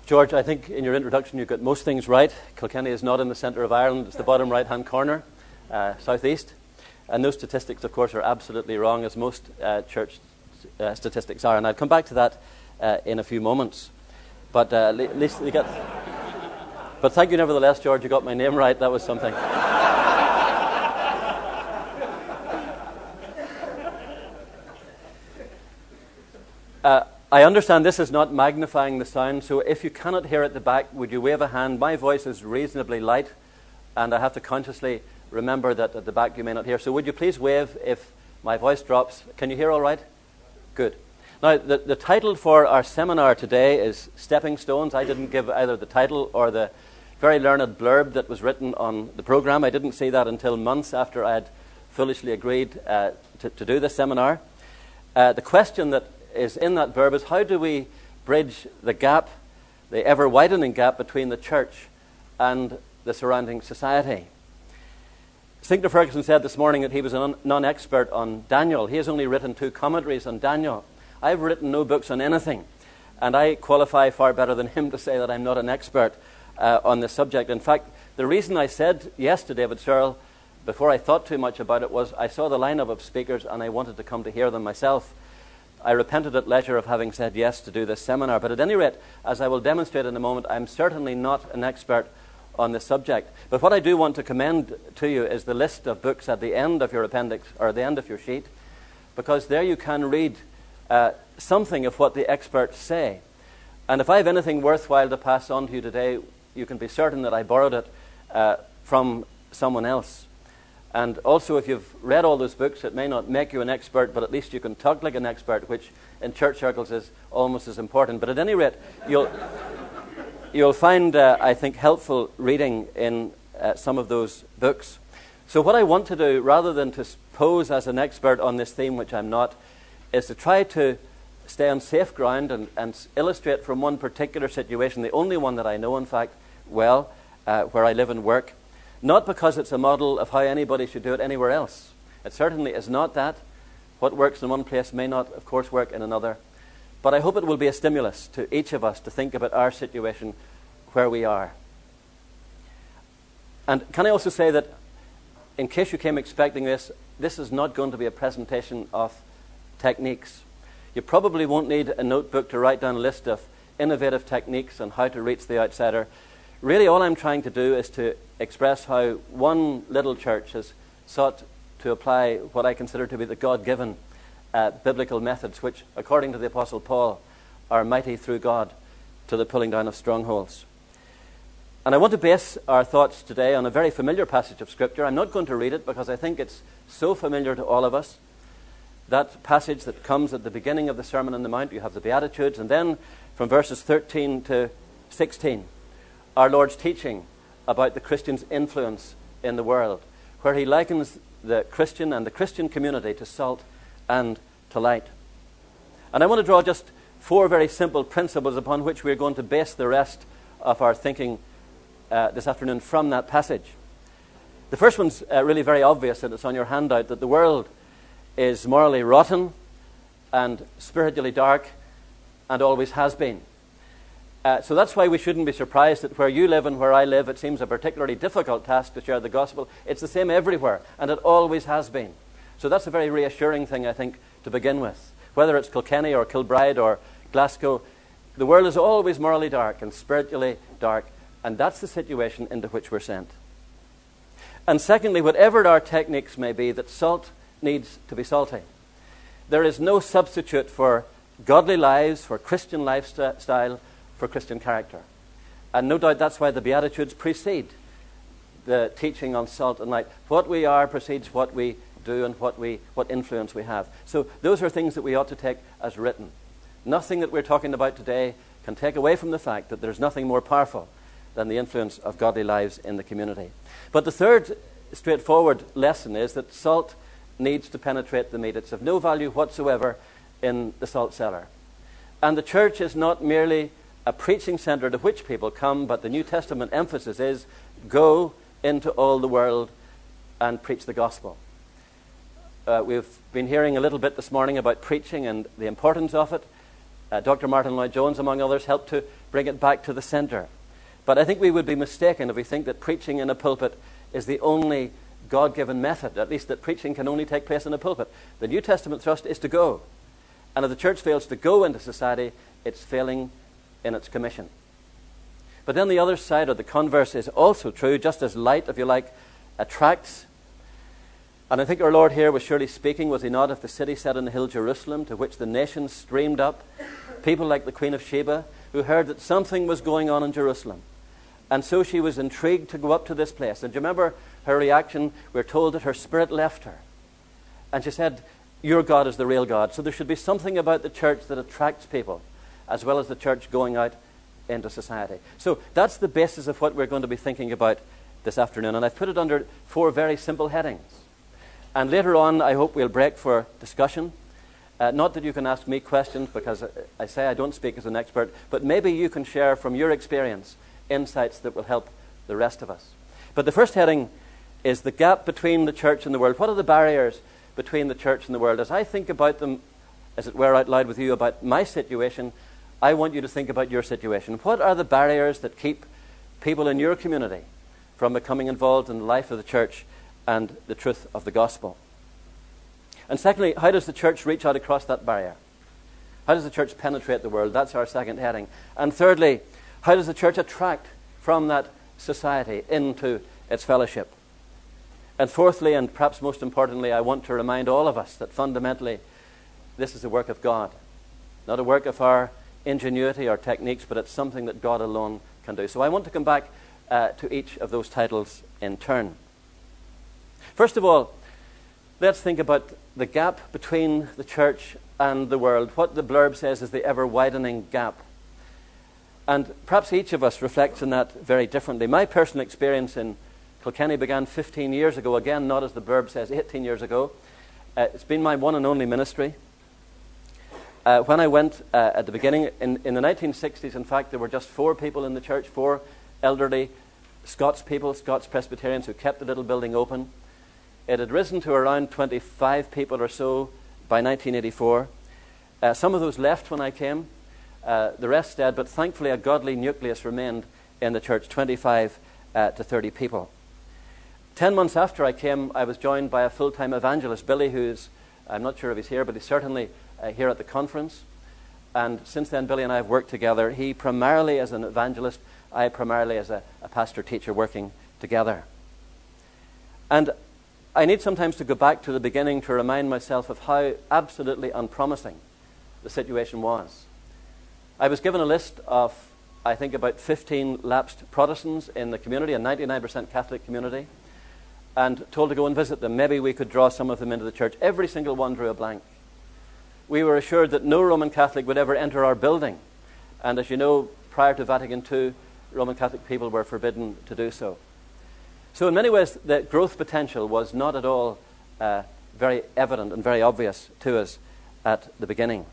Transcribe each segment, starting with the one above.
George, I think in your introduction you got most things right. Kilkenny is not in the centre of Ireland. It's the bottom right-hand corner, southeast. And those statistics, of course, are absolutely wrong, as most church statistics are. And I'll come back to that in a few moments. But at least you get... But thank you nevertheless, George. You got my name right. That was something. I understand this is not magnifying the sound, so if you cannot hear at the back, would you wave a hand? My voice is reasonably light, and I have to consciously remember that at the back you may not hear. So would you please wave if my voice drops? Can you hear all right? Good. Now, the title for our seminar today is Stepping Stones. I didn't give either the title or the very learned blurb that was written on the program. I didn't see that until months after I had foolishly agreed to do this seminar. The question that is in that verb is, how do we bridge the gap, the ever-widening gap between the church and the surrounding society? Sinclair Ferguson said this morning that he was a non-expert on Daniel. He has only written 2 commentaries on Daniel. I've written no books on anything, and I qualify far better than him to say that I'm not an expert on this subject. In fact, the reason I said yes to David Searle before I thought too much about it was I saw the lineup of speakers and I wanted to come to hear them myself. I repented at leisure of having said yes to do this seminar. But at any rate, as I will demonstrate in a moment, I'm certainly not an expert on this subject. But what I do want to commend to you is the list of books at the end of your appendix, or the end of your sheet, because there you can read something of what the experts say. And if I have anything worthwhile to pass on to you today, you can be certain that I borrowed it from someone else. And also, if you've read all those books, it may not make you an expert, but at least you can talk like an expert, which in church circles is almost as important. But at any rate, you'll find, I think, helpful reading in some of those books. So what I want to do, rather than to pose as an expert on this theme, which I'm not, is to try to stay on safe ground and illustrate from one particular situation, the only one that I know, in fact, well, where I live and work. Not because it's a model of how anybody should do it anywhere else. It certainly is not that. What works in one place may not, of course, work in another. But I hope it will be a stimulus to each of us to think about our situation where we are. And can I also say that, in case you came expecting this, this is not going to be a presentation of techniques. You probably won't need a notebook to write down a list of innovative techniques on how to reach the outsider. Really, all I'm trying to do is to express how one little church has sought to apply what I consider to be the God-given biblical methods, which, according to the Apostle Paul, are mighty through God to the pulling down of strongholds. And I want to base our thoughts today on a very familiar passage of Scripture. I'm not going to read it because I think it's so familiar to all of us. That passage that comes at the beginning of the Sermon on the Mount, you have the Beatitudes, and then from verses 13 to 16, our Lord's teaching about the Christian's influence in the world, where he likens the Christian and the Christian community to salt and to light. And I want to draw just 4 very simple principles upon which we're going to base the rest of our thinking this afternoon from that passage. The first one's really very obvious, and it's on your handout, that the world is morally rotten and spiritually dark and always has been. So that's why we shouldn't be surprised that where you live and where I live, it seems a particularly difficult task to share the gospel. It's the same everywhere, and it always has been. So that's a very reassuring thing, I think, to begin with. Whether it's Kilkenny or Kilbride or Glasgow, the world is always morally dark and spiritually dark, and that's the situation into which we're sent. And secondly, whatever our techniques may be, that salt needs to be salty. There is no substitute for godly lives, for Christian lifestyle, for Christian character. And no doubt that's why the Beatitudes precede the teaching on salt and light. What we are precedes what we do and what influence we have. So those are things that we ought to take as written. Nothing that we're talking about today can take away from the fact that there's nothing more powerful than the influence of godly lives in the community. But the third straightforward lesson is that salt needs to penetrate the meat. It's of no value whatsoever in the salt cellar. And the church is not merely a preaching center to which people come, but the New Testament emphasis is go into all the world and preach the gospel. We've been hearing a little bit this morning about preaching and the importance of it. Dr. Martin Lloyd-Jones, among others, helped to bring it back to the center. But I think we would be mistaken if we think that preaching in a pulpit is the only God-given method, at least that preaching can only take place in a pulpit. The New Testament thrust is to go. And if the church fails to go into society, it's failing in its commission. But then the other side, or the converse, is also true. Just as light, if you like, attracts. And I think our Lord here was surely speaking, was he not, of the city set on the hill Jerusalem, to which the nations streamed up, people like the Queen of Sheba, who heard that something was going on in Jerusalem. And so she was intrigued to go up to this place. And do you remember her reaction? We're told that her spirit left her. And she said, your God is the real God. So there should be something about the church that attracts people, as well as the church going out into society. So that's the basis of what we're going to be thinking about this afternoon. And I've put it under 4 very simple headings. And later on, I hope we'll break for discussion. Not that you can ask me questions, because I say I don't speak as an expert, but maybe you can share from your experience insights that will help the rest of us. But the first heading is the gap between the church and the world. What are the barriers between the church and the world? As I think about them, as it were, out loud with you about my situation, I want you to think about your situation. What are the barriers that keep people in your community from becoming involved in the life of the church and the truth of the gospel? And secondly, how does the church reach out across that barrier? How does the church penetrate the world? That's our second heading. And thirdly, how does the church attract from that society into its fellowship? And fourthly, and perhaps most importantly, I want to remind all of us that fundamentally this is a work of God. Not a work of our ingenuity or techniques, but it's something that God alone can do. So I want to come back to each of those titles in turn. First of all, let's think about the gap between the church and the world. What the blurb says is the ever-widening gap. And perhaps each of us reflects on that very differently. My personal experience in Kilkenny began 15 years ago. Again, not as the blurb says, 18 years ago. It's been my one and only ministry. When I went at the beginning, in the 1960s, in fact, there were just 4 people in the church, 4 elderly Scots people, Scots Presbyterians, who kept the little building open. It had risen to around 25 people or so by 1984. Some of those left when I came. The rest stayed, but thankfully a godly nucleus remained in the church, 25 to 30 people. 10 months after I came, I was joined by a full-time evangelist, Billy, who's, I'm not sure if he's here, but he's certainly here at the conference. And since then, Billy and I have worked together. He primarily as an evangelist, I primarily as a pastor-teacher working together. And I need sometimes to go back to the beginning to remind myself of how absolutely unpromising the situation was. I was given a list of, I think, about 15 lapsed Protestants in the community, a 99% Catholic community, and told to go and visit them. Maybe we could draw some of them into the church. Every single one drew a blank. We were assured that no Roman Catholic would ever enter our building. And as you know, prior to Vatican II, Roman Catholic people were forbidden to do so. So in many ways, the growth potential was not at all very evident and very obvious to us at the beginning.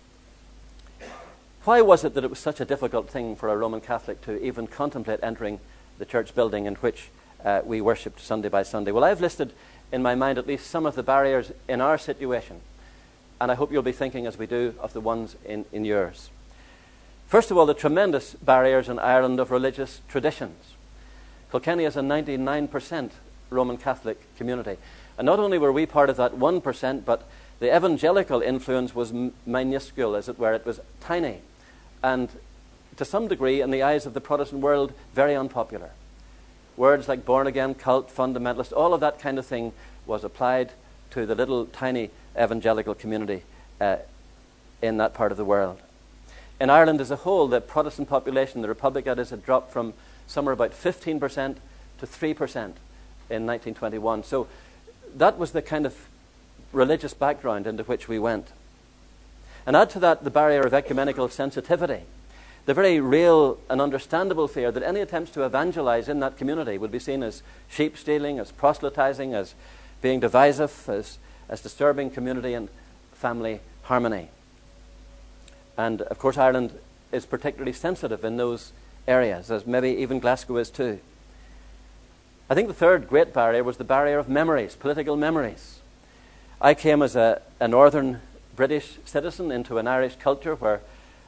Why was it that it was such a difficult thing for a Roman Catholic to even contemplate entering the church building in which we worshipped Sunday by Sunday? Well, I've listed in my mind at least some of the barriers in our situation, and I hope you'll be thinking as we do of the ones in yours. First of all, the tremendous barriers in Ireland of religious traditions. Kilkenny is a 99% Roman Catholic community. And not only were we part of that 1%, but the evangelical influence was minuscule, as it were. It was tiny. And to some degree, in the eyes of the Protestant world, very unpopular. Words like born again, cult, fundamentalist, all of that kind of thing was applied to the little tiny evangelical community in that part of the world. In Ireland as a whole, the Protestant population, the Republic that is, had dropped from somewhere about 15% to 3% in 1921. So that was the kind of religious background into which we went. And add to that the barrier of ecumenical sensitivity, the very real and understandable fear that any attempts to evangelize in that community would be seen as sheep stealing, as proselytizing, as being divisive, as disturbing community and family harmony. And of course Ireland is particularly sensitive in those areas, as maybe even Glasgow is too. I think the third great barrier was the barrier of memories, political memories. I came as a northern British citizen into an Irish culture where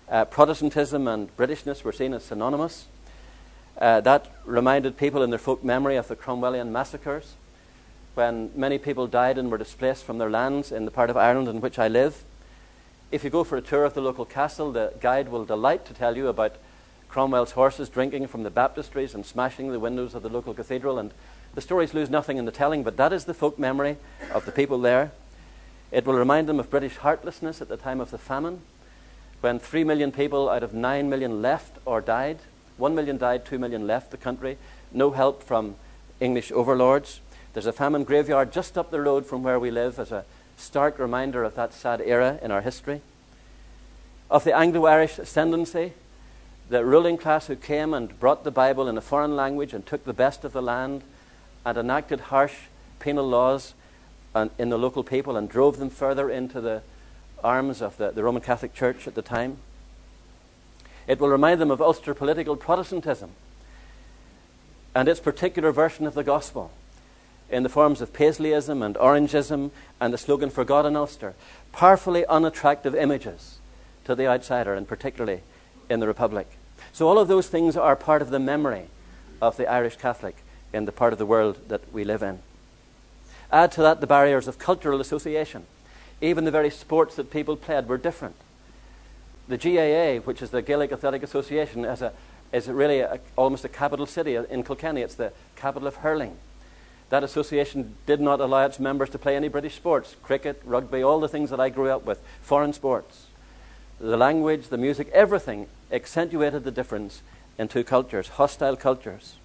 Protestantism and Britishness were seen as synonymous. That reminded people in their folk memory of the Cromwellian massacres, when many people died and were displaced from their lands in the part of Ireland in which I live. If you go for a tour of the local castle, the guide will delight to tell you about Cromwell's horses drinking from the baptistries and smashing the windows of the local cathedral, and the stories lose nothing in the telling, but that is the folk memory of the people there. It will remind them of British heartlessness at the time of the famine, when 3 million people out of 9 million left or died. 1 million died, 2 million left the country. No help from English overlords. There's a famine graveyard just up the road from where we live as a stark reminder of that sad era in our history. Of the Anglo-Irish ascendancy, the ruling class who came and brought the Bible in a foreign language and took the best of the land and enacted harsh penal laws in the local people and drove them further into the arms of the Roman Catholic Church at the time. It will remind them of Ulster political Protestantism and its particular version of the gospel in the forms of Paisleyism and Orangeism and the slogan "For God in Ulster," powerfully unattractive images to the outsider, and particularly in the Republic. So all of those things are part of the memory of the Irish Catholic in the part of the world that we live in. Add to that the barriers of cultural association. Even the very sports that people played were different. The GAA, which is the Gaelic Athletic Association, is really almost a capital city in Kilkenny. It's the capital of hurling. That association did not allow its members to play any British sports, cricket, rugby, all the things that I grew up with, foreign sports. The language, the music, everything accentuated the difference in two cultures, hostile cultures.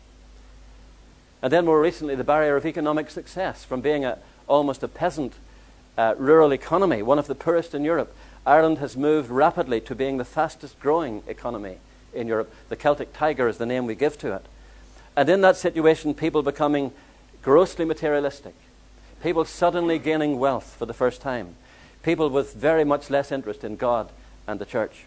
And then more recently, the barrier of economic success. From being almost a peasant rural economy, one of the poorest in Europe, Ireland has moved rapidly to being the fastest growing economy in Europe. The Celtic Tiger is the name we give to it. And in that situation, people becoming grossly materialistic, people suddenly gaining wealth for the first time, people with very much less interest in God and the church.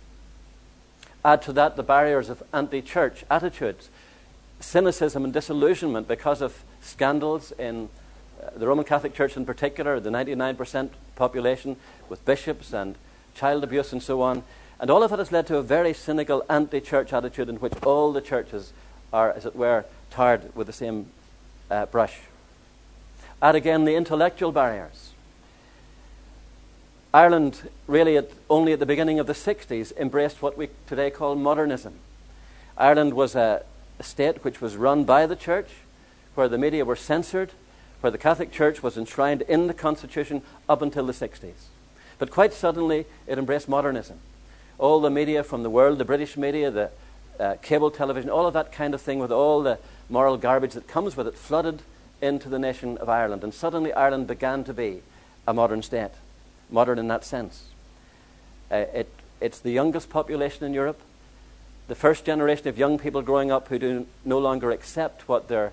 Add to that the barriers of anti-church attitudes, cynicism and disillusionment because of scandals in the Roman Catholic Church in particular, the 99% population with bishops and child abuse and so on. And all of it has led to a very cynical anti-church attitude in which all the churches are, as it were, tarred with the same brush. Add again the intellectual barriers. Ireland really only at the beginning of the 60s embraced what we today call modernism. Ireland was a state which was run by the church, where the media were censored, where the Catholic Church was enshrined in the Constitution up until the 60s. But quite suddenly it embraced modernism. All the media from the world, the British media, the cable television, all of that kind of thing with all the moral garbage that comes with it flooded into the nation of Ireland. And suddenly Ireland began to be a modern state, modern in that sense. It's the youngest population in Europe, the first generation of young people growing up who do no longer accept what their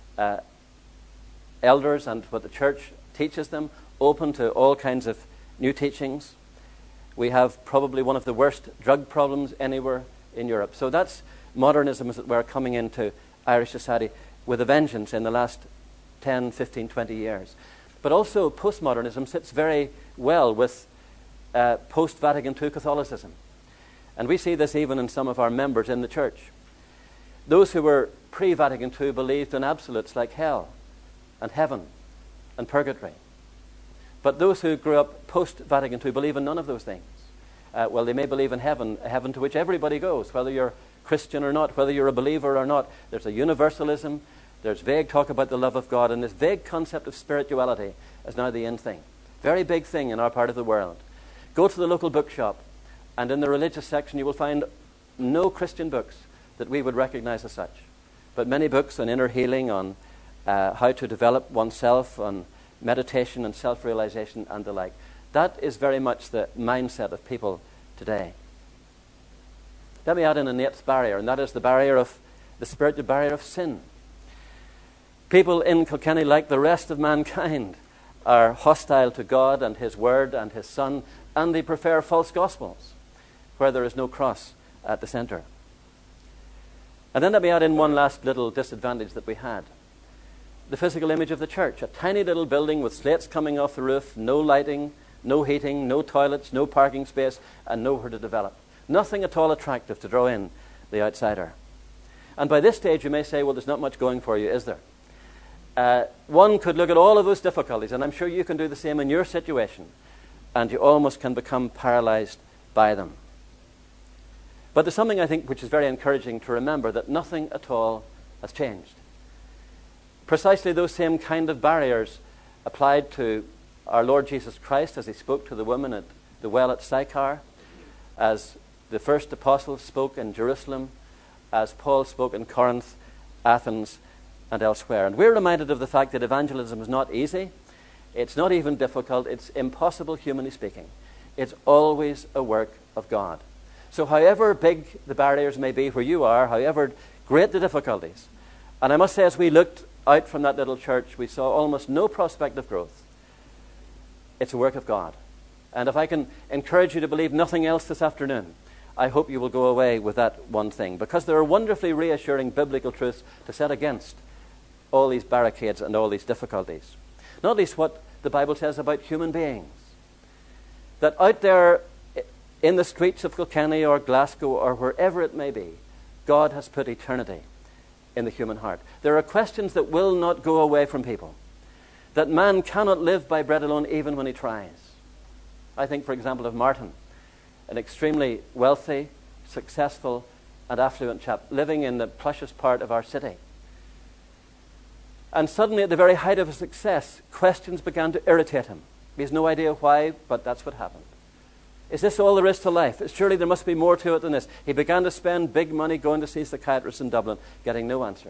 elders and what the church teaches them, open to all kinds of new teachings. We have probably one of the worst drug problems anywhere in Europe. So that's modernism, as it were, coming into Irish society with a vengeance in the last 10, 15, 20 years. But also postmodernism sits very well with post-Vatican II Catholicism. And we see this even in some of our members in the church. Those who were pre-Vatican II believed in absolutes like hell and heaven and purgatory. But those who grew up post-Vatican II believe in none of those things. Well, they may believe in heaven, a heaven to which everybody goes, whether you're Christian or not, whether you're a believer or not. There's a universalism, there's vague talk about the love of God, and this vague concept of spirituality is now the in thing. Very big thing in our part of the world. Go to the local bookshop, and in the religious section you will find no Christian books that we would recognize as such, but many books on inner healing, on how to develop oneself, on meditation and self-realization and the like. That is very much the mindset of people today. Let me add in an eighth barrier, and that is the spiritual barrier of sin. People in Kilkenny, like the rest of mankind, are hostile to God and His Word and His Son, and they prefer false gospels, where there is no cross at the center. And then let me add in one last little disadvantage that we had. The physical image of the church. A tiny little building with slates coming off the roof, no lighting, no heating, no toilets, no parking space, and nowhere to develop. Nothing at all attractive to draw in the outsider. And by this stage you may say, well, there's not much going for you, is there? One could look at all of those difficulties, and I'm sure you can do the same in your situation, and you almost can become paralyzed by them. But there's something, I think, which is very encouraging to remember, that nothing at all has changed. Precisely those same kind of barriers applied to our Lord Jesus Christ as he spoke to the woman at the well at Sychar, as the first apostles spoke in Jerusalem, as Paul spoke in Corinth, Athens, and elsewhere. And we're reminded of the fact that evangelism is not easy. It's not even difficult. It's impossible, humanly speaking. It's always a work of God. So however big the barriers may be where you are, however great the difficulties, and I must say, as we looked out from that little church, we saw almost no prospect of growth. It's a work of God. And if I can encourage you to believe nothing else this afternoon, I hope you will go away with that one thing, because there are wonderfully reassuring biblical truths to set against all these barricades and all these difficulties. Not least what the Bible says about human beings. That out there in the streets of Kilkenny or Glasgow or wherever it may be, God has put eternity in the human heart. There are questions that will not go away from people. That man cannot live by bread alone even when he tries. I think, for example, of Martin, an extremely wealthy, successful, and affluent chap living in the plushest part of our city. And suddenly, at the very height of his success, questions began to irritate him. He has no idea why, but that's what happened. Is this all there is to life? Surely there must be more to it than this. He began to spend big money going to see psychiatrists in Dublin, getting no answers.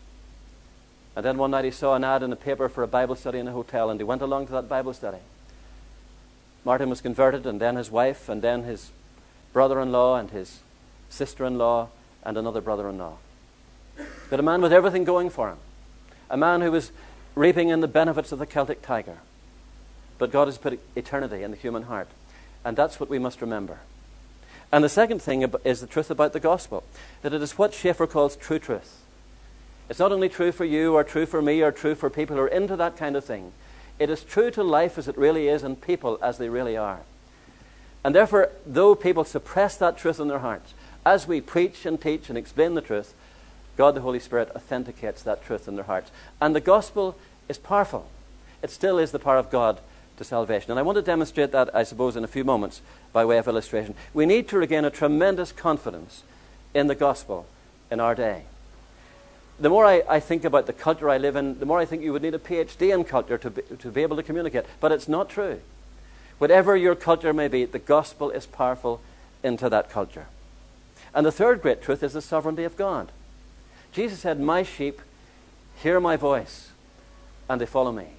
And then one night he saw an ad in the paper for a Bible study in a hotel, and he went along to that Bible study. Martin was converted, and then his wife, and then his brother-in-law, and his sister-in-law, and another brother-in-law. But a man with everything going for him. A man who was reaping in the benefits of the Celtic tiger. But God has put eternity in the human heart. And that's what we must remember. And the second thing is the truth about the gospel. That it is what Schaeffer calls true truth. It's not only true for you or true for me or true for people who are into that kind of thing. It is true to life as it really is and people as they really are. And therefore, though people suppress that truth in their hearts, as we preach and teach and explain the truth, God the Holy Spirit authenticates that truth in their hearts. And the gospel is powerful. It still is the power of God to salvation. And I want to demonstrate that, I suppose, in a few moments by way of illustration. We need to regain a tremendous confidence in the gospel in our day. The more I think about the culture I live in, the more I think you would need a PhD in culture to be able to communicate. But it's not true. Whatever your culture may be, the gospel is powerful into that culture. And the third great truth is the sovereignty of God. Jesus said, "My sheep hear my voice, and they follow me."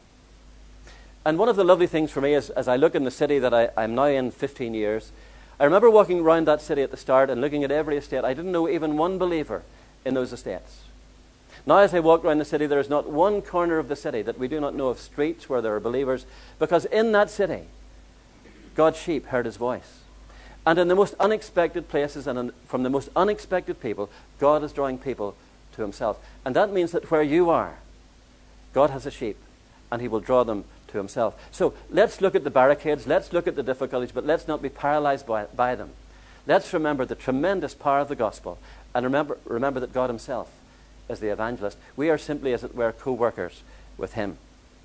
And one of the lovely things for me is, as I look in the city that I'm now in 15 years, I remember walking around that city at the start and looking at every estate. I didn't know even one believer in those estates. Now as I walk around the city, there is not one corner of the city that we do not know of streets where there are believers, because in that city, God's sheep heard his voice. And in the most unexpected places and from the most unexpected people, God is drawing people to himself. And that means that where you are, God has a sheep, and he will draw them to himself. So let's look at the barricades, let's look at the difficulties, but let's not be paralyzed by them. Let's remember the tremendous power of the gospel, and remember that God himself is the evangelist. We are simply, as it were, co-workers with him.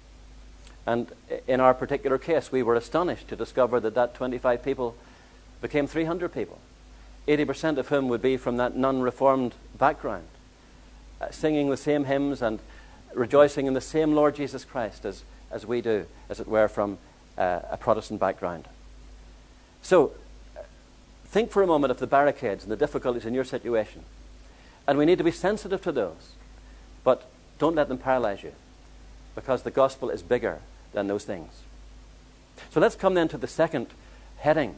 And in our particular case, we were astonished to discover that 25 people became 300 people, 80% of whom would be from that non-reformed background, singing the same hymns and rejoicing in the same Lord Jesus Christ as we do, as it were, from a Protestant background. So, think for a moment of the barricades and the difficulties in your situation. And we need to be sensitive to those. But don't let them paralyze you, because the gospel is bigger than those things. So let's come then to the second heading.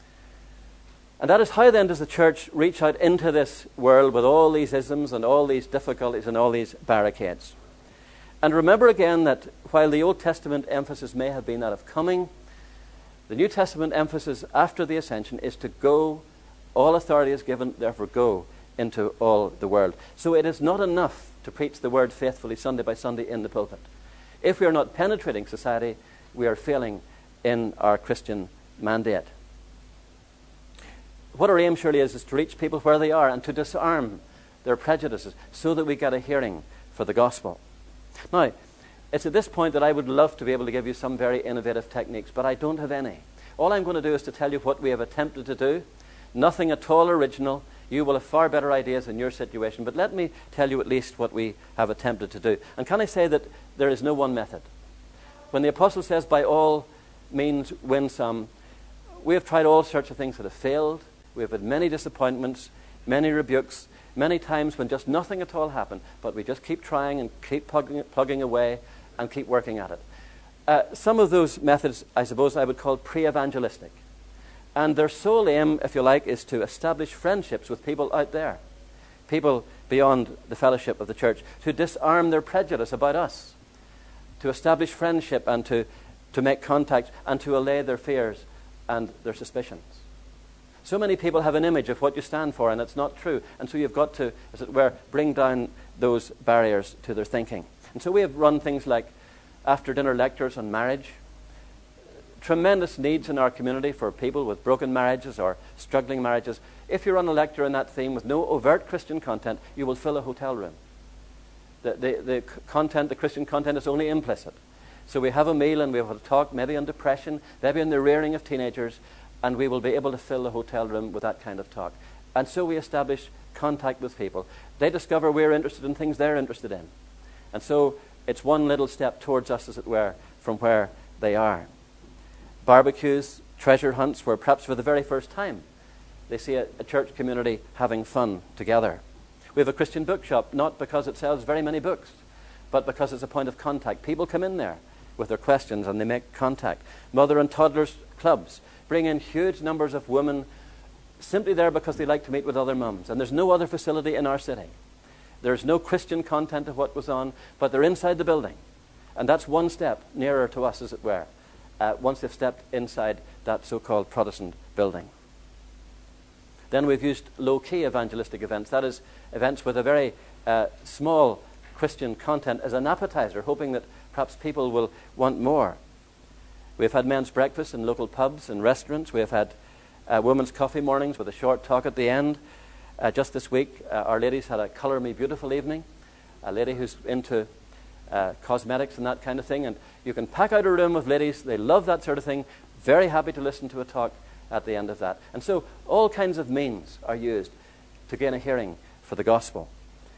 And that is, how then does the church reach out into this world with all these isms and all these difficulties and all these barricades? And remember again that while the Old Testament emphasis may have been that of coming, the New Testament emphasis after the ascension is to go. All authority is given, therefore go into all the world. So it is not enough to preach the word faithfully Sunday by Sunday in the pulpit. If we are not penetrating society, we are failing in our Christian mandate. what our aim surely is to reach people where they are and to disarm their prejudices so that we get a hearing for the gospel. Now, it's at this point that I would love to be able to give you some very innovative techniques, but I don't have any. All I'm going to do is to tell you what we have attempted to do. Nothing at all original. You will have far better ideas in your situation, but let me tell you at least what we have attempted to do. And can I say that there is no one method? When the apostle says, by all means win some, we have tried all sorts of things that have failed. We have had many disappointments, many rebukes, many times when just nothing at all happened, but we just keep trying and keep plugging away and keep working at it. Some of those methods, I suppose, I would call pre-evangelistic. And their sole aim, if you like, is to establish friendships with people out there, people beyond the fellowship of the church, to disarm their prejudice about us, to establish friendship and to make contact and to allay their fears and their suspicions. So many people have an image of what you stand for, and it's not true. And so you've got to, as it were, bring down those barriers to their thinking. And so we have run things like after-dinner lectures on marriage. Tremendous needs in our community for people with broken marriages or struggling marriages. If you run a lecture on that theme with no overt Christian content, you will fill a hotel room. The content, the Christian content, is only implicit. So we have a meal and we have a talk maybe on depression, maybe on the rearing of teenagers, and we will be able to fill the hotel room with that kind of talk. And so we establish contact with people. They discover we're interested in things they're interested in. And so it's one little step towards us, as it were, from where they are. Barbecues, treasure hunts, where perhaps for the very first time they see a church community having fun together. We have a Christian bookshop, not because it sells very many books, but because it's a point of contact. People come in there with their questions and they make contact. Mother and toddlers clubs bring in huge numbers of women simply there because they like to meet with other mums. And there's no other facility in our city. There's no Christian content of what was on, but they're inside the building. And that's one step nearer to us, as it were, once they've stepped inside that so-called Protestant building. Then we've used low-key evangelistic events. That is, events with a very small Christian content as an appetizer, hoping that perhaps people will want more. We've had men's breakfast in local pubs and restaurants. We have had women's coffee mornings with a short talk at the end. Just this week, our ladies had a Colour Me Beautiful evening, a lady who's into cosmetics and that kind of thing. And you can pack out a room of ladies. They love that sort of thing. Very happy to listen to a talk at the end of that. And so all kinds of means are used to gain a hearing for the gospel.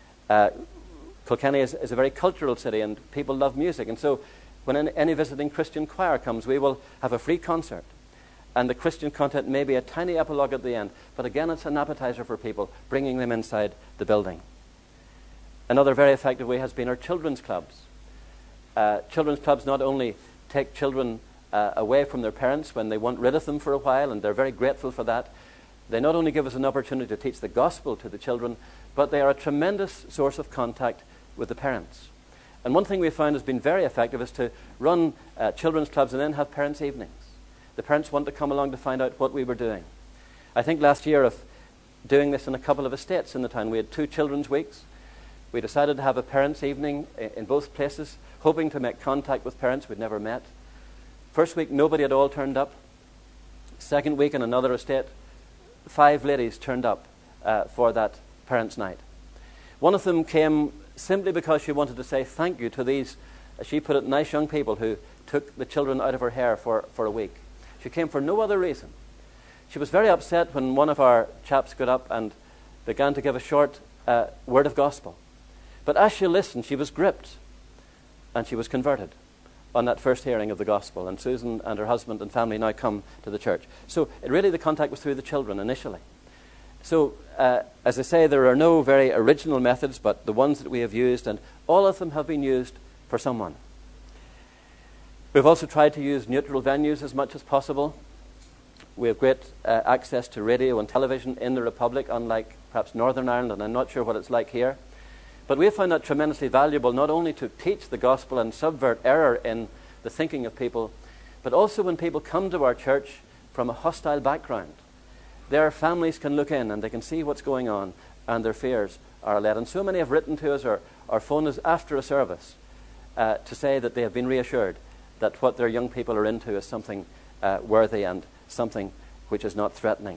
Kilkenny is a very cultural city, and people love music. And so when any visiting Christian choir comes, we will have a free concert. And the Christian content may be a tiny epilogue at the end, but again, it's an appetizer for people, bringing them inside the building. Another very effective way has been our children's clubs. Children's clubs not only take children away from their parents when they want rid of them for a while, and they're very grateful for that. They not only give us an opportunity to teach the gospel to the children, but they are a tremendous source of contact with the parents. And one thing we found has been very effective is to run children's clubs and then have parents' evenings. The parents want to come along to find out what we were doing. I think last year of doing this in a couple of estates in the town, we had 2 children's weeks. We decided to have a parents' evening in both places, hoping to make contact with parents we'd never met. First week, nobody at all turned up. Second week, in another estate, 5 ladies turned up for that parents' night. One of them came simply because she wanted to say thank you to these, as she put it, nice young people who took the children out of her hair for a week. She came for no other reason. She was very upset when one of our chaps got up and began to give a short word of gospel. But as she listened, she was gripped, and she was converted on that first hearing of the gospel. And Susan and her husband and family now come to the church. So really the contact was through the children initially. So, as I say, there are no very original methods, but the ones that we have used, and all of them have been used for someone. We've also tried to use neutral venues as much as possible. We have great access to radio and television in the Republic, unlike perhaps Northern Ireland, and I'm not sure what it's like here. But we have found that tremendously valuable, not only to teach the gospel and subvert error in the thinking of people, but also when people come to our church from a hostile background. Their families can look in and they can see what's going on, and their fears are allayed. And so many have written to us or phoned us after a service to say that they have been reassured that what their young people are into is something worthy and something which is not threatening.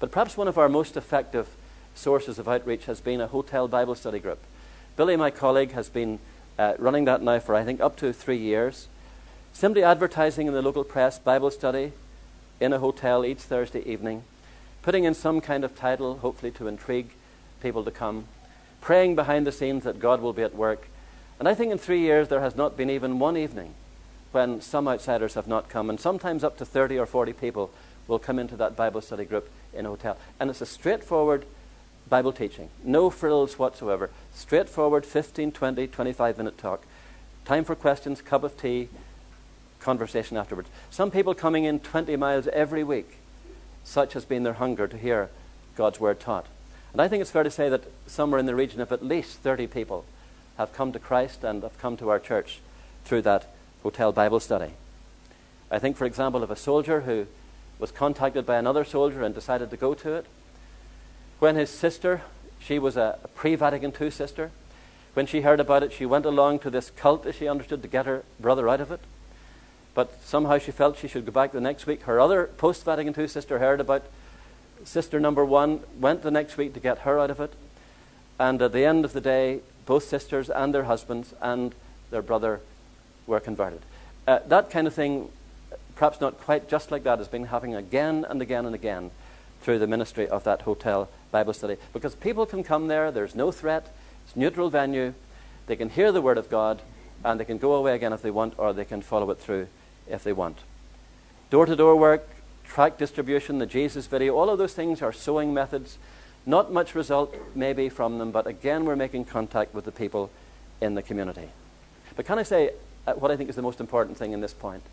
But perhaps one of our most effective sources of outreach has been a hotel Bible study group. Billy, my colleague, has been running that now for, I think, up to 3 years. Simply advertising in the local press, Bible study in a hotel each Thursday evening, putting in some kind of title, hopefully to intrigue people to come, praying behind the scenes that God will be at work. And I think in 3 years there has not been even one evening when some outsiders have not come, and sometimes up to 30 or 40 people will come into that Bible study group in a hotel. And it's a straightforward Bible teaching, no frills whatsoever, straightforward 15, 20, 25-minute talk, time for questions, cup of tea, conversation afterwards. Some people coming in 20 miles every week. Such has been their hunger to hear God's word taught. And I think it's fair to say that somewhere in the region of at least 30 people have come to Christ and have come to our church through that hotel Bible study. I think, for example, of a soldier who was contacted by another soldier and decided to go to it. When his sister, she was a pre-Vatican II sister, when she heard about it, she went along to this cult, as she understood, to get her brother out of it. But somehow she felt she should go back the next week. Her other post-Vatican II sister heard about sister number one, went the next week to get her out of it. And at the end of the day, both sisters and their husbands and their brother were converted. That kind of thing, perhaps not quite just like that, has been happening again and again and again through the ministry of that hotel Bible study. Because people can come there, there's no threat, it's a neutral venue, they can hear the Word of God, and they can go away again if they want, or they can follow it through if they want. Door-to-door work, tract distribution, the Jesus video, all of those things are sowing methods. Not much result maybe from them, but again we're making contact with the people in the community. But can I say what I think is the most important thing in this point?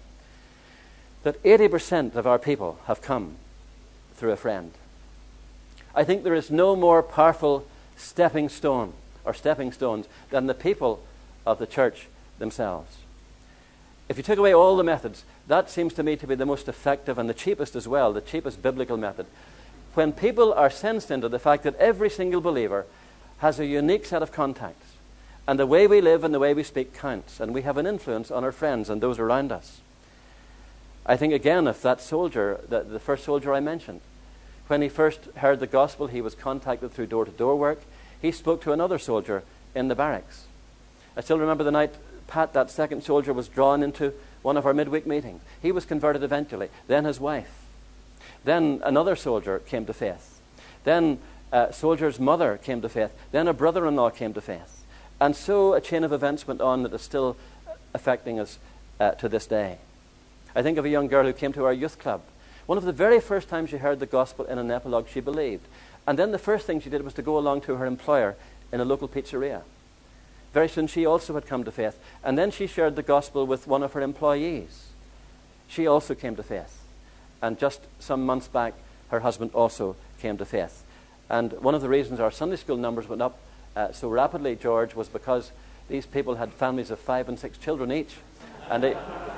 That 80% of our people have come through a friend. I think there is no more powerful stepping stone or stepping stones than the people of the church themselves. If you took away all the methods, that seems to me to be the most effective and the cheapest as well, the cheapest biblical method. When people are sensed into the fact that every single believer has a unique set of contacts, and the way we live and the way we speak counts, and we have an influence on our friends and those around us. I think again, if that soldier, the first soldier I mentioned, when he first heard the gospel, he was contacted through door-to-door work. He spoke to another soldier in the barracks. I still remember the night Pat, that second soldier, was drawn into one of our midweek meetings. He was converted eventually. Then his wife. Then another soldier came to faith. Then a soldier's mother came to faith. Then a brother-in-law came to faith. And so a chain of events went on that is still affecting us to this day. I think of a young girl who came to our youth club. One of the very first times she heard the gospel in an epilogue, she believed. And then the first thing she did was to go along to her employer in a local pizzeria. Very soon she also had come to faith. And then she shared the gospel with one of her employees. She also came to faith. And just some months back, her husband also came to faith. And one of the reasons our Sunday school numbers went up so rapidly, George, was because these people had families of 5 and 6 children each. And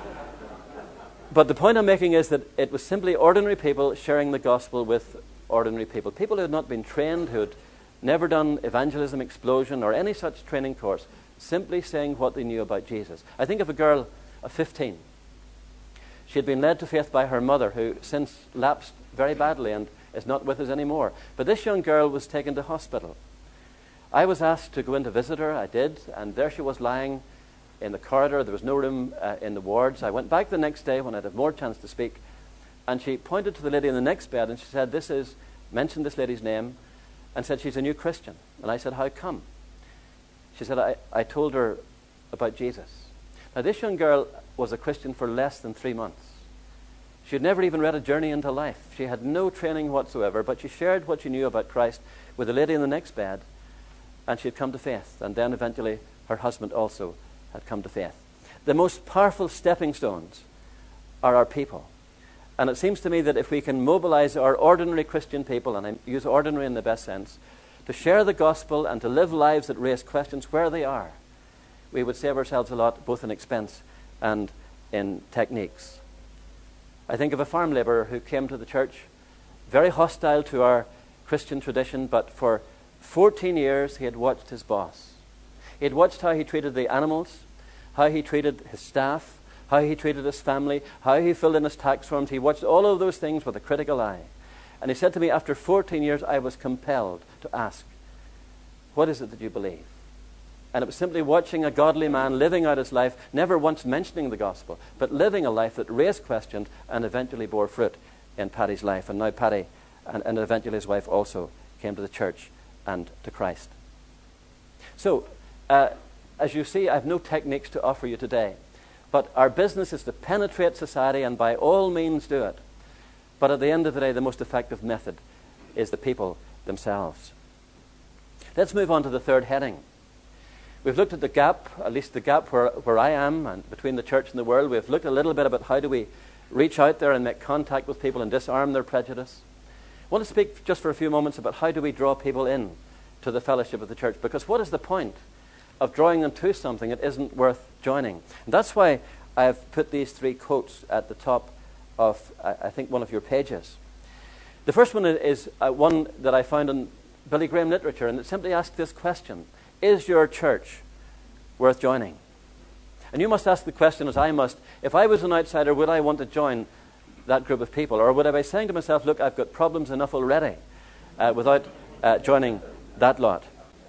but the point I'm making is that it was simply ordinary people sharing the gospel with ordinary people. People who had not been trained, who had never done evangelism explosion or any such training course, simply saying what they knew about Jesus. I think of a girl of 15. She had been led to faith by her mother, who since lapsed very badly and is not with us anymore. But this young girl was taken to hospital. I was asked to go in to visit her. I did, and there she was lying in the corridor. There was no room in the wards. I went back the next day when I'd have more chance to speak, and she pointed to the lady in the next bed, and she said, mentioned this lady's name, and said she's a new Christian. And I said, how come? She said, I told her about Jesus. Now, this young girl was a Christian for less than 3 months. She had never even read A Journey into Life. She had no training whatsoever, but she shared what she knew about Christ with the lady in the next bed, and she had come to faith. And then eventually her husband also had come to faith. The most powerful stepping stones are our people. And it seems to me that if we can mobilize our ordinary Christian people, and I use ordinary in the best sense, to share the gospel and to live lives that raise questions where they are, we would save ourselves a lot, both in expense and in techniques. I think of a farm laborer who came to the church, very hostile to our Christian tradition, but for 14 years he had watched his boss. He had watched how he treated the animals, how he treated his staff, how he treated his family, how he filled in his tax forms. He watched all of those things with a critical eye. And he said to me, after 14 years, I was compelled to ask, what is it that you believe? And it was simply watching a godly man living out his life, never once mentioning the gospel, but living a life that raised questions and eventually bore fruit in Paddy's life. And now Paddy and eventually his wife also came to the church and to Christ. So, as you see, I have no techniques to offer you today. But our business is to penetrate society and by all means do it. But at the end of the day, the most effective method is the people themselves. Let's move on to the third heading. We've looked at the gap, at least the gap where I am and between the church and the world. We've looked a little bit about how do we reach out there and make contact with people and disarm their prejudice. I want to speak just for a few moments about how do we draw people in to the fellowship of the church. Because what is the point of drawing them to something that isn't worth joining? And that's why I've put these 3 quotes at the top of, I think, one of your pages. The first one is one that I found in Billy Graham literature, and it simply asks this question: is your church worth joining? And you must ask the question, as I must, if I was an outsider, would I want to join that group of people? Or would I be saying to myself, look, I've got problems enough already without joining that lot?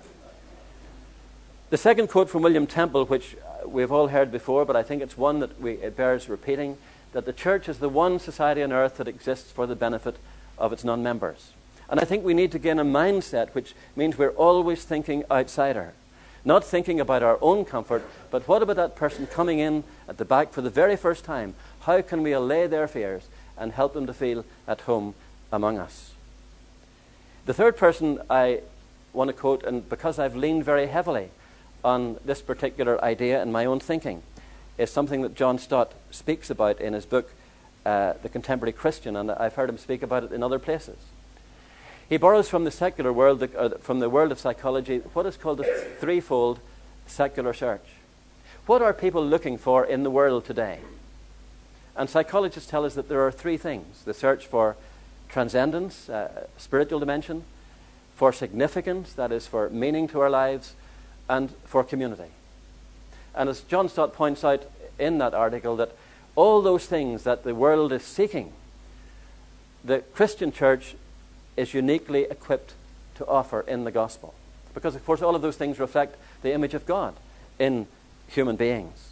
The second quote from William Temple, which we've all heard before, but I think it's one that it bears repeating, that the church is the one society on earth that exists for the benefit of its non-members. And I think we need to gain a mindset which means we're always thinking outsider. Not thinking about our own comfort, but what about that person coming in at the back for the very first time? How can we allay their fears and help them to feel at home among us? The third person I want to quote, and because I've leaned very heavily on this particular idea in my own thinking, is something that John Stott speaks about in his book, The Contemporary Christian, and I've heard him speak about it in other places. He borrows from the secular world, from the world of psychology, what is called a threefold secular search. What are people looking for in the world today? And psychologists tell us that there are 3 things: the search for transcendence, spiritual dimension, for significance, that is for meaning to our lives, and for community. And as John Stott points out in that article, that all those things that the world is seeking, the Christian church is uniquely equipped to offer in the gospel. Because, of course, all of those things reflect the image of God in human beings.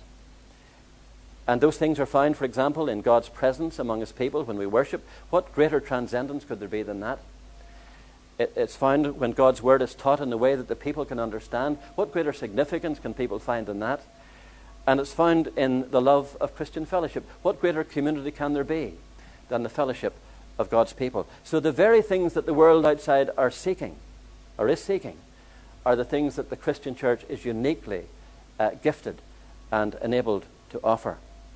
And those things are found, for example, in God's presence among His people when we worship. What greater transcendence could there be than that? It's found when God's word is taught in a way that the people can understand. What greater significance can people find in that? And it's found in the love of Christian fellowship. What greater community can there be than the fellowship of God's people? So the very things that the world outside are seeking, or is seeking, are the things that the Christian church is uniquely gifted and enabled to offer.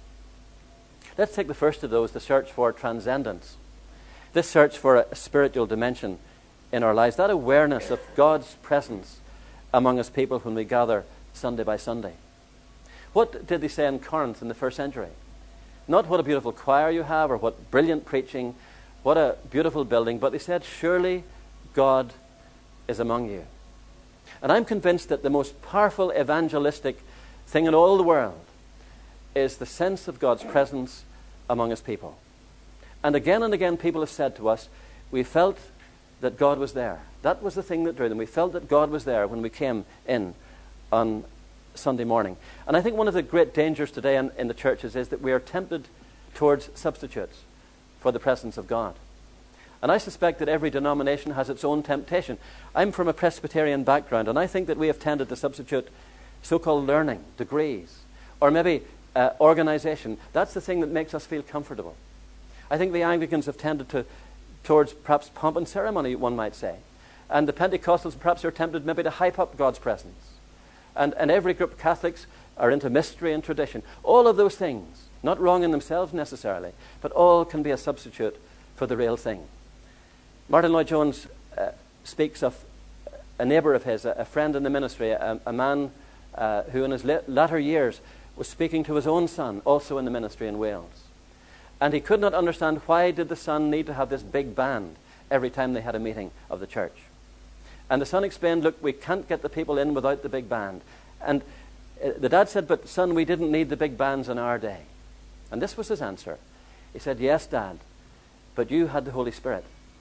Let's take the first of those, the search for transcendence. This search for a spiritual dimension in our lives, that awareness of God's presence among His people when we gather Sunday by Sunday. What did they say in Corinth in the first century? Not what a beautiful choir you have or what brilliant preaching, what a beautiful building, but they said, surely God is among you. And I'm convinced that the most powerful evangelistic thing in all the world is the sense of God's presence among His people. And again, people have said to us, we felt that God was there. That was the thing that drew them. We felt that God was there when we came in on Sunday morning. And I think one of the great dangers today in the churches is that we are tempted towards substitutes for the presence of God. And I suspect that every denomination has its own temptation. I'm from a Presbyterian background, and I think that we have tended to substitute so-called learning, degrees, or maybe organization. That's the thing that makes us feel comfortable. I think the Anglicans have tended towards perhaps pomp and ceremony, one might say. And the Pentecostals perhaps are tempted maybe to hype up God's presence. And every group of Catholics are into mystery and tradition. All of those things, not wrong in themselves necessarily, but all can be a substitute for the real thing. Martin Lloyd-Jones speaks of a neighbor of his, a friend in the ministry, a man who in his latter years was speaking to his own son, also in the ministry in Wales. And he could not understand why did the son need to have this big band every time they had a meeting of the church. And the son explained, look, we can't get the people in without the big band. And the dad said, but son, we didn't need the big bands in our day. And this was his answer. He said, yes, Dad, but you had the Holy Spirit.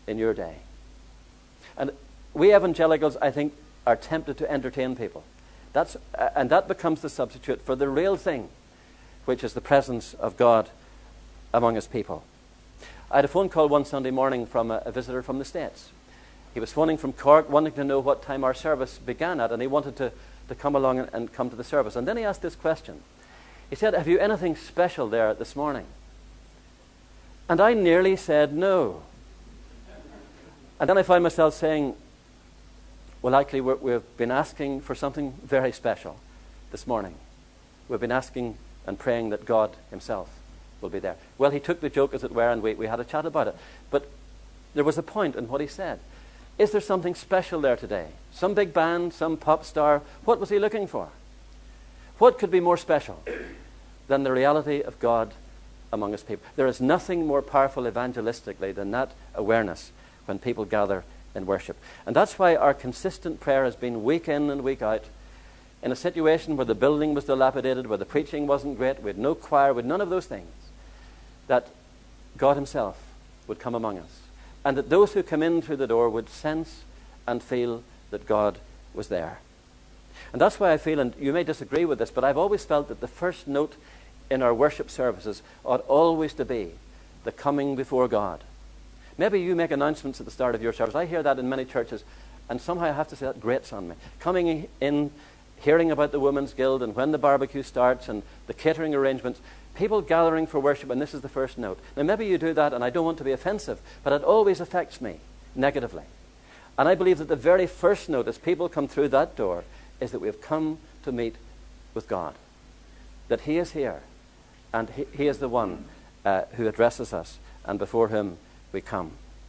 in your day. And we evangelicals, I think, are tempted to entertain people. And that becomes the substitute for the real thing, which is the presence of God among his people. I had a phone call one Sunday morning from a visitor from the States. He was phoning from Cork, wanting to know what time our service began at, and he wanted to come along and come to the service. And then he asked this question. He said, "Have you anything special there this morning?" And I nearly said no. And then I found myself saying, well, actually, we've been asking for something very special this morning. We've been asking and praying that God himself will be there. Well, he took the joke, as it were, and we had a chat about it. But there was a point in what he said. Is there something special there today? Some big band, some pop star? What was he looking for? What could be more special than the reality of God among his people? There is nothing more powerful evangelistically than that awareness when people gather in worship. And that's why our consistent prayer has been week in and week out, in a situation where the building was dilapidated, where the preaching wasn't great, we had no choir, we had none of those things, that God himself would come among us. And that those who come in through the door would sense and feel that God was there. And that's why I feel, and you may disagree with this, but I've always felt that the first note in our worship services ought always to be the coming before God. Maybe you make announcements at the start of your service. I hear that in many churches, and somehow I have to say that grates on me. Coming in, hearing about the Women's Guild and when the barbecue starts and the catering arrangements, people gathering for worship, and this is the first note. Now, maybe you do that, and I don't want to be offensive, but it always affects me negatively. And I believe that the very first note as people come through that door is that we have come to meet with God. That he is here, and he is the one who addresses us, and before him we come.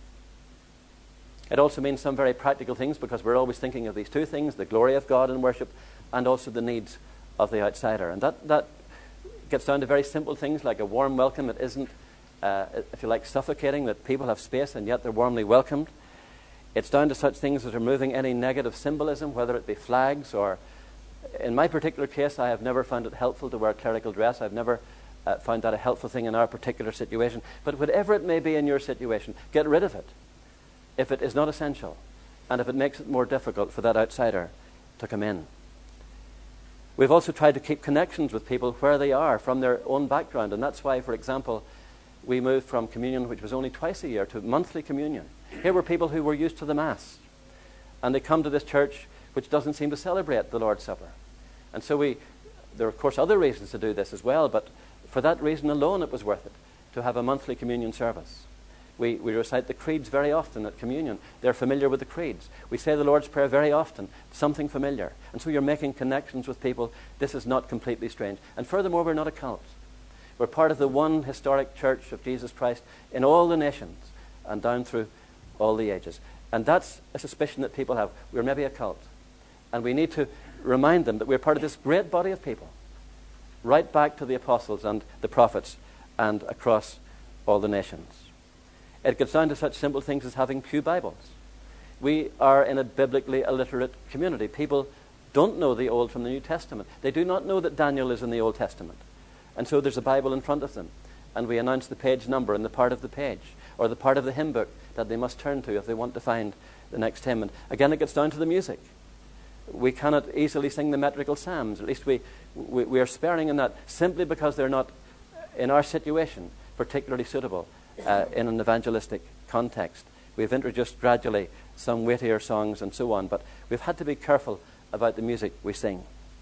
It also means some very practical things, because we're always thinking of these two things, the glory of God in worship and also the needs of the outsider. And that gets down to very simple things like a warm welcome. It isn't, if you like, suffocating, that people have space and yet they're warmly welcomed. It's down to such things as removing any negative symbolism, whether it be flags or, in my particular case, I have never found it helpful to wear clerical dress. I've never found that a helpful thing in our particular situation. But whatever it may be in your situation, get rid of it if it is not essential and if it makes it more difficult for that outsider to come in. We've also tried to keep connections with people where they are from their own background, and that's why, for example, we moved from communion, which was only twice a year, to monthly communion. Here were people who were used to the Mass, and they come to this church which doesn't seem to celebrate the Lord's Supper. And so there are, of course, other reasons to do this as well, but for that reason alone it was worth it, to have a monthly communion service. We recite the creeds very often at communion. They're familiar with the creeds. We say the Lord's Prayer very often, something familiar. And so you're making connections with people. This is not completely strange. And furthermore, we're not a cult. We're part of the one historic church of Jesus Christ in all the nations and down through all the ages. And that's a suspicion that people have. We're maybe a cult. And we need to remind them that we're part of this great body of people, right back to the apostles and the prophets and across all the nations. It gets down to such simple things as having pew Bibles. We are in a biblically illiterate community. People don't know the Old from the New Testament. They do not know that Daniel is in the Old Testament. And so there's a Bible in front of them. And we announce the page number and the part of the page, or the part of the hymn book that they must turn to if they want to find the next hymn. And again, it gets down to the music. We cannot easily sing the metrical psalms. At least we are sparing in that, simply because they're not, in our situation, particularly suitable in an evangelistic context. We've introduced gradually some weightier songs and so on, but we've had to be careful about the music we sing.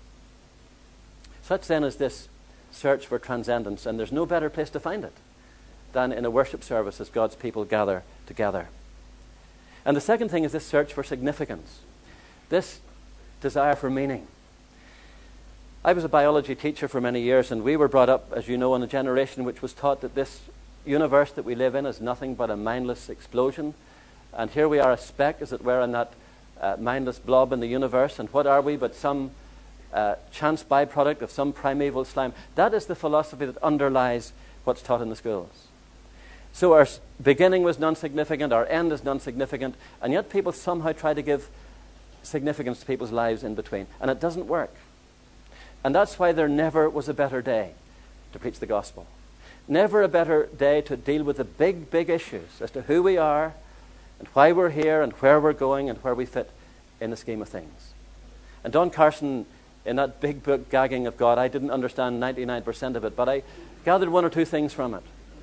Such then is this search for transcendence, and there's no better place to find it than in a worship service as God's people gather together. And the second thing is this search for significance, this desire for meaning. I was a biology teacher for many years, and we were brought up, as you know, in a generation which was taught that this universe that we live in is nothing but a mindless explosion. And here we are, a speck, as it were, in that mindless blob in the universe. And what are we but some chance byproduct of some primeval slime? That is the philosophy that underlies what's taught in the schools. So our beginning was non-significant, our end is non-significant, and yet people somehow try to give significance to people's lives in between. And it doesn't work. And that's why there never was a better day to preach the gospel. Never a better day to deal with the big, big issues as to who we are, and why we're here and where we're going and where we fit in the scheme of things. And Don Carson, in that big book, Gagging of God, I didn't understand 99% of it, but I gathered one or two things from it.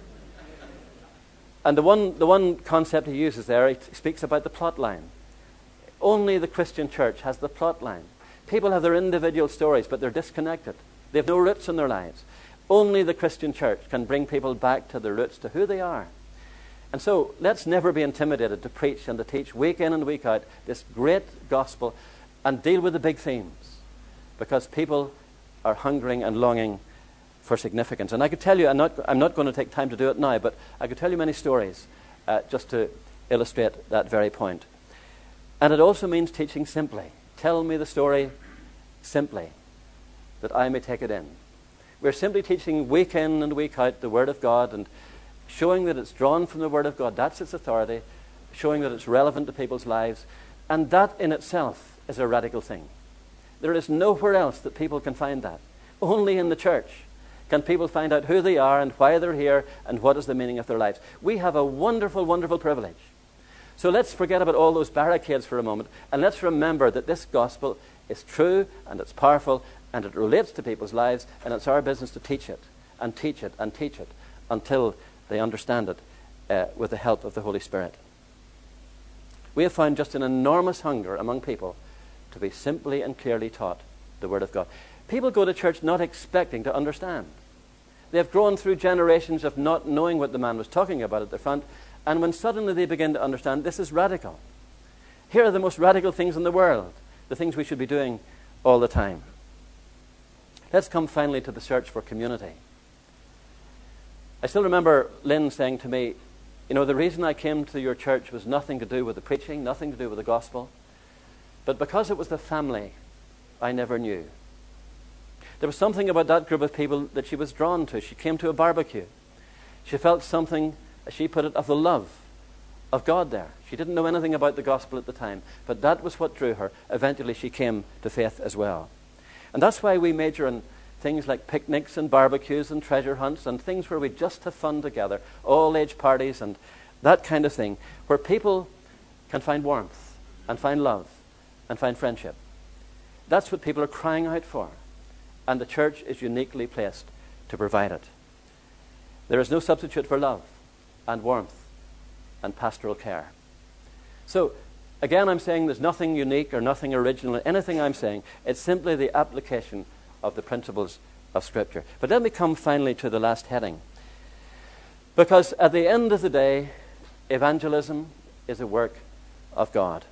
And the one concept he uses there, he speaks about the plot line. Only the Christian church has the plot line. People have their individual stories, but they're disconnected. They have no roots in their lives. Only the Christian church can bring people back to their roots, to who they are. And so let's never be intimidated to preach and to teach week in and week out this great gospel and deal with the big themes, because people are hungering and longing for significance. And I could tell you, I'm not going to take time to do it now, but I could tell you many stories just to illustrate that very point. And it also means teaching simply. Tell me the story simply, that I may take it in. We're simply teaching week in and week out the Word of God and showing that it's drawn from the Word of God. That's its authority, showing that it's relevant to people's lives. And that in itself is a radical thing. There is nowhere else that people can find that. Only in the church can people find out who they are and why they're here and what is the meaning of their lives. We have a wonderful, wonderful privilege. So let's forget about all those barricades for a moment, and let's remember that this gospel is true and it's powerful and it relates to people's lives, and it's our business to teach it and teach it and teach it until they understand it with the help of the Holy Spirit. We have found just an enormous hunger among people to be simply and clearly taught the Word of God. People go to church not expecting to understand. They have grown through generations of not knowing what the man was talking about at the front, and when suddenly they begin to understand, this is radical. Here are the most radical things in the world, the things we should be doing all the time. Let's come finally to the search for community. I still remember Lynn saying to me, you know, the reason I came to your church was nothing to do with the preaching, nothing to do with the gospel, but because it was the family I never knew. There was something about that group of people that she was drawn to. She came to a barbecue. She felt something, as she put it, of the love of God there. She didn't know anything about the gospel at the time, but that was what drew her. Eventually she came to faith as well. And that's why we major in things like picnics and barbecues and treasure hunts and things where we just have fun together, all-age parties and that kind of thing, where people can find warmth and find love and find friendship. That's what people are crying out for. And the church is uniquely placed to provide it. There is no substitute for love and warmth and pastoral care. So, again, I'm saying there's nothing unique or nothing original in anything I'm saying. It's simply the application of the principles of Scripture. But let me come finally to the last heading. Because at the end of the day, evangelism is a work of God.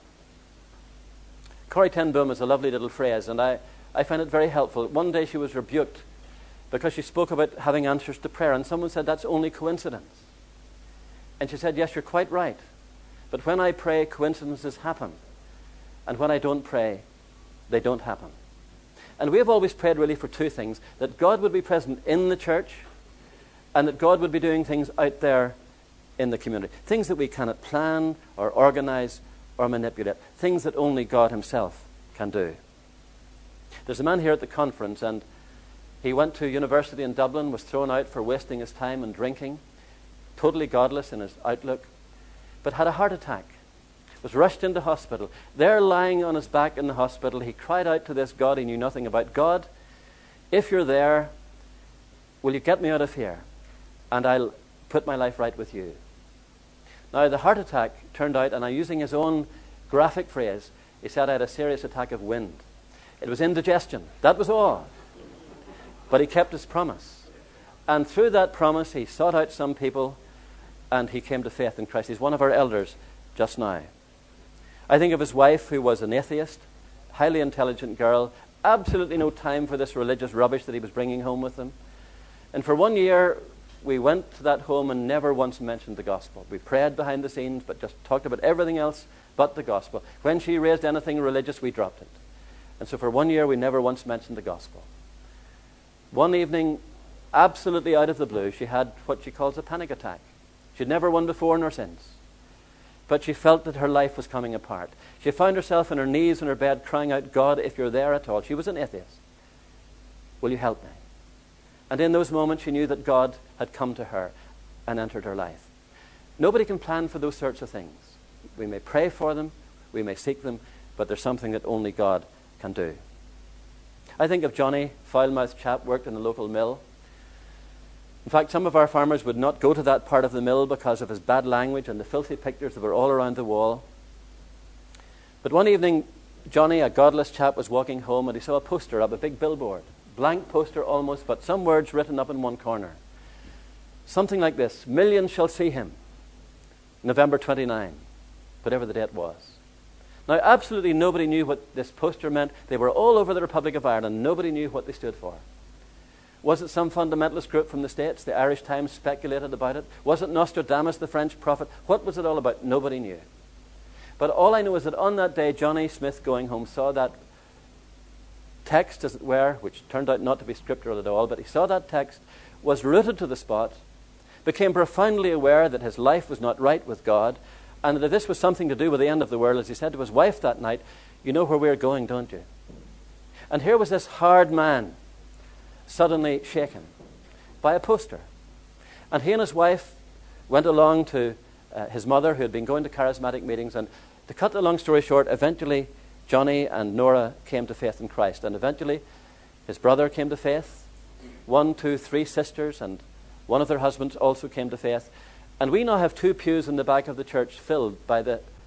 Corrie ten Boom is a lovely little phrase, and I find it very helpful. One day she was rebuked because she spoke about having answers to prayer, and someone said, that's only coincidence. And she said, yes, you're quite right. But when I pray, coincidences happen. And when I don't pray, they don't happen. And we have always prayed really for two things: that God would be present in the church and that God would be doing things out there in the community. Things that we cannot plan or organize or manipulate. Things that only God himself can do. There's a man here at the conference, and he went to university in Dublin, was thrown out for wasting his time and drinking, totally godless in his outlook, but had a heart attack, was rushed into hospital. There, lying on his back in the hospital, he cried out to this God he knew nothing about, God, if you're there, will you get me out of here? And I'll put my life right with you. Now, the heart attack turned out, and I'm using his own graphic phrase, he said, I had a serious attack of wind. It was indigestion. That was all. But he kept his promise. And through that promise, he sought out some people, and he came to faith in Christ. He's one of our elders just now. I think of his wife, who was an atheist, highly intelligent girl, absolutely no time for this religious rubbish that he was bringing home with him. And for 1 year, we went to that home and never once mentioned the gospel. We prayed behind the scenes, but just talked about everything else but the gospel. When she raised anything religious, we dropped it. And so for 1 year, we never once mentioned the gospel. One evening, absolutely out of the blue, she had what she calls a panic attack. She'd never one before nor since. But she felt that her life was coming apart. She found herself on her knees in her bed crying out, God, if you're there at all. She was an atheist. Will you help me? And in those moments, she knew that God had come to her and entered her life. Nobody can plan for those sorts of things. We may pray for them, we may seek them, but there's something that only God can do. I think of Johnny, foul-mouthed chap, worked in a local mill. In fact, some of our farmers would not go to that part of the mill because of his bad language and the filthy pictures that were all around the wall. But one evening, Johnny, a godless chap, was walking home and he saw a poster up, a big billboard, blank poster almost, but some words written up in one corner. Something like this: millions shall see him, November 29, whatever the date was. Now, absolutely nobody knew what this poster meant. They were all over the Republic of Ireland. Nobody knew what they stood for. Was it some fundamentalist group from the States? The Irish Times speculated about it. Was it Nostradamus, the French prophet? What was it all about? Nobody knew. But all I know is that on that day, Johnny Smith, going home, saw that text, as it were, which turned out not to be scriptural at all, but he saw that text, was rooted to the spot, became profoundly aware that his life was not right with God, and that this was something to do with the end of the world. As he said to his wife that night, "You know where we're going, don't you?" And here was this hard man suddenly shaken by a poster. And he and his wife went along to his mother, who had been going to charismatic meetings, and to cut the long story short, eventually Johnny and Nora came to faith in Christ, and eventually his brother came to faith. 1, 2, 3 sisters, and one of their husbands also came to faith. And we now have 2 pews in the back of the church filled by the